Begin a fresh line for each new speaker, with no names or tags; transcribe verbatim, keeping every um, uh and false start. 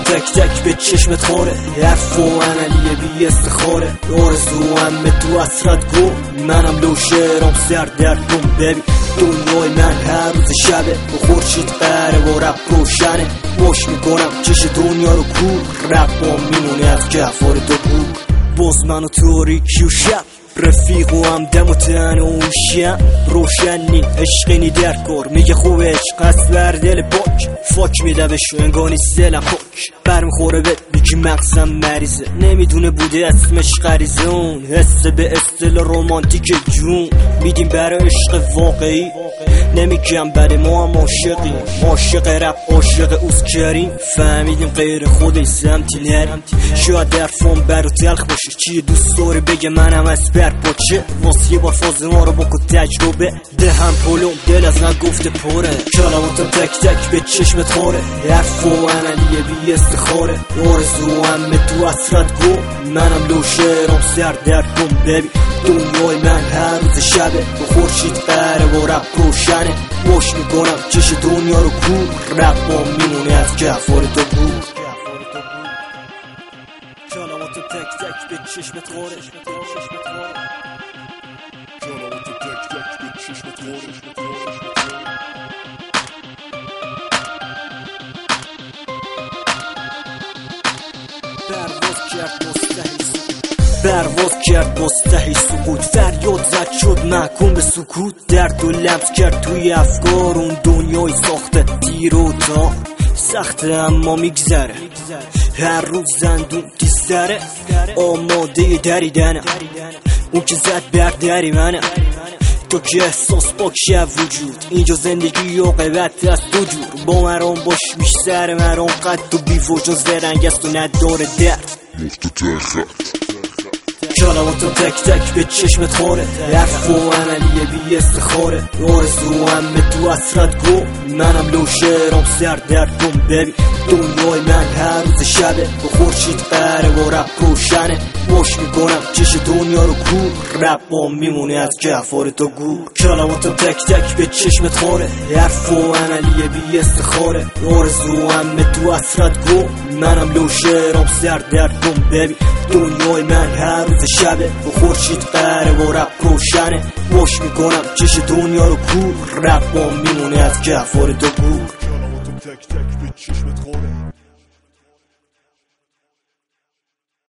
تک تک به چشمت خوره، حرف و عملیه بی استخاره، آرزو همه تو اسرت گو، منم لو شعرام سر دردم ببین، دنیای من هر روز شبه با خورشید قره و رب روشنه، باش میکنم چش دنیا رو کور، رب میمونه از گفار تو گور، باز من و تاریکی و شب رفیق و هم دم و تن و شم روشنی عشقینی در کار، میگه خوب عشق هست بر دل پاک، فاک میده به شو انگانی سلم پاک، برمیخوره به بیکی مغزم مریضه، نمیدونه بوده اسمش غریزه، اون حس به استل رومانتیک جون میدیم برای عشق واقعی، نمیگم برای ما هم عاشقی، عاشق رب عاشق اوز کریم، فهمیدیم غیر خودش سمتی نریم، شاید در فام برو تلخ باشه، چیه دوست داره بگه منم از بر پاچه، واسه یه بار فاز ما رو بکن تجربه، دهم پلوم دل از نگفته پره، کلاماتم تک تک به چشمت خوره، حرف و عملیه بی استخاره، آرزو همه تو اسرت گو، منم لو شعرام سر دردم ببین، دنیای من هر روز شبه با خورشید قره و رب روشنه، باش میکنم چش دنیا رو کور، رب میمونه از گفار تو گور، کلاماتم تک تک به چشمت خوره، کلاماتم تک تک به چشمت خوره، پرواز کرد مستحیل پرواز کرد مستحیل سکوت، فریاد زد شد محکوم به سکوت، درد و لمس کرد توی افکار، اون دنیای ساخته تیر و تاق، سخته اما میگذره، هر روز زندون تیستره، آماده دریدنه، اون که زد بر دری منه، تو که احساس پاکشه وجود، اینجا زندگی و قیبت از دو جور، با مرام باش میش سر مرام قد و بی وجود زرنگ است و نداره درد، مفتو تخت کلاماتم تک تک به چشمت خوره، حرف و عملیه بی استخاره، آرزو همه تو اسرت گو، منم لو شعرام سر دردم ببین، دنیای من هر روز شبه با خورشید قره و رب روشنه، باش میکنم چش دنیا رو کور، رب میمونه از گفار تو گور، کلاماتم تک تک به چشمت خوره، حرف و عملیه بی استخاره، آرزو همه تو اسرت گو، منم لو شعرام سر دردم ببین، دنیای من هر روز شبه با خورشید قره و رب روشنه، باش میکنم چش دنیا رو کور، رب میمونه از گفار تو گور، کلاماتم تک تک به چشمت خوره.